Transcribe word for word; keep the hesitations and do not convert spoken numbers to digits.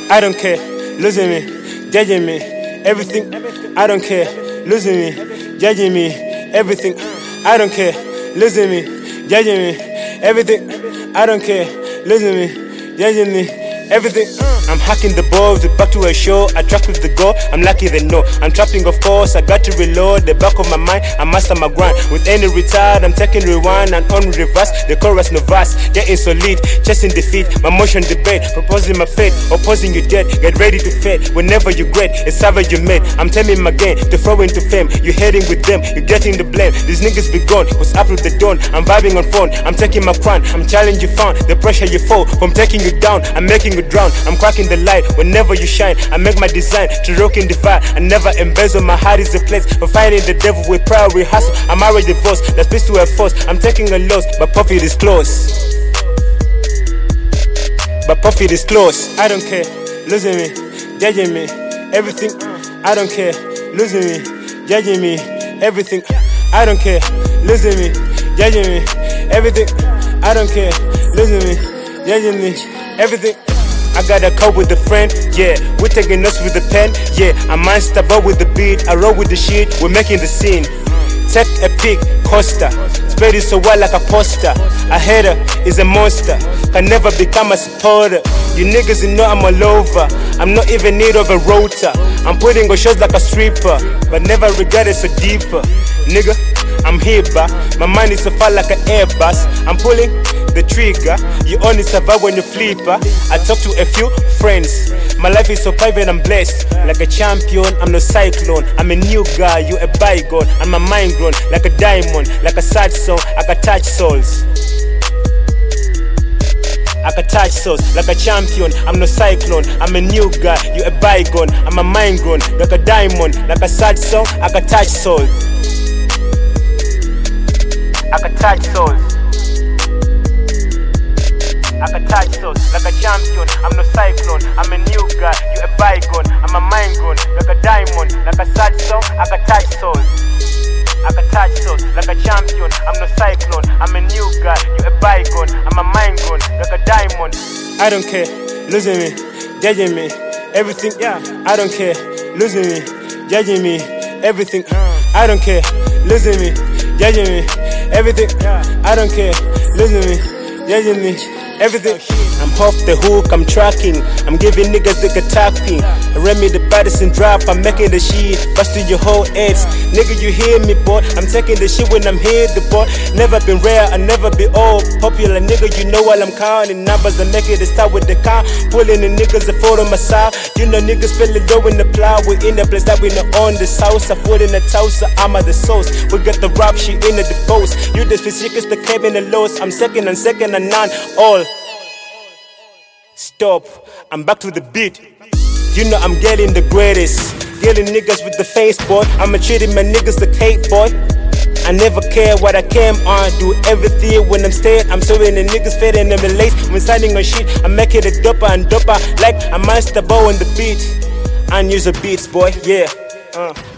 I don't care, losing me, judging me, everything. I don't care, losing me, judging me, everything. I don't care, losing me, judging me, everything. I don't care, losing me, judging me, everything. I'm hacking the balls, we back to a show. I track with the goal, I'm lucky they know. I'm trapping of course, I got to reload. The back of my mind, I master my grind. With any retard, I'm taking rewind and on reverse. The chorus no verse, getting solid, chasing defeat. My motion debate, proposing my fate, opposing you dead. Get ready to fade, whenever you great, it's savage you made. I'm taming my game, to throw into fame. You heading with them, you getting the blame. These niggas be gone, what's up with the dawn? I'm vibing on phone, I'm taking my crown. I'm challenging you found, the pressure you fall. From taking you down, I'm making you drown. I'm cracking the light, whenever you shine. I make my design to rock and divide. I never embezzle, my heart is a place for fighting the devil with prayer, we hustle. I'm already divorced, that's peace to a force. I'm taking a loss, but profit is close. But profit is close. I don't care, losing me, judging me, everything. I don't care, losing me, judging me, everything. I don't care, losing me, judging me, everything. I don't care, losing me, judging me, everything. I got a call with a friend, yeah. We're taking notes with the pen, yeah. I mind step up with the beat, I roll with the shit, we're making the scene. Take a pic, Costa, spread it so well like a poster. A hater is a monster, can never become a supporter. You niggas you know I'm all over, I'm not even need of a rotor. I'm putting on shows like a stripper, but never regret it so deeper. Nigga, I'm here, bah. My mind is so far like an Airbus. I'm pulling the trigger, you only survive when you flipper. I talk to a few friends, my life is so private, I'm blessed. Like a champion, I'm no cyclone. I'm a new guy, you a bygone. I'm a mind grown, like a diamond, like a sad song, I can touch souls. I can touch souls, like a champion, I'm no cyclone. I'm a new guy, you a bygone. I'm a mind grown, like a diamond, like a sad song, I can touch souls. I can touch souls. I can touch souls, like a champion, I'm no cyclone. I'm a new guy, you a bygone. I'm a mind grown, like a diamond, like a sad song, I can touch souls. I can touch souls, like a champion, I'm no cyclone. I'm a new guy, you a bygone. I'm a mind grown, like a diamond. I don't care, losing me, judging me, everything, yeah. I don't care, losing me, judging me, everything. I don't care, losing me, judging me, everything. I don't care, losing me, judging me, everything. I'm off the hook, I'm tracking, I'm giving niggas the tapping. Remy the baddest in drop, I'm making the shit, busting your whole heads. Nigga, you hear me, boy? I'm taking the shit when I'm here, the boy. Never been rare, I never be old. Popular nigga, you know while I'm counting numbers, I make it to start with the car. Pulling the niggas, the photo my side. You know niggas feeling low in the plow. We in the place that we know on the south. I put in the toast, I'm at the sauce. We got the rap shit in the post. You the physics, the cave in the lows. I'm second and second and none, all. Stop, I'm back to the beat. You know I'm getting the greatest. Getting niggas with the face, boy. I'ma treating my niggas the cake, boy. I never care what I came on. Do everything when I'm staying. I'm serving the niggas fading them late. When signing on shit, I make it a doper and doper. Like I master bow on the beat. And use the beats, boy, yeah. Uh.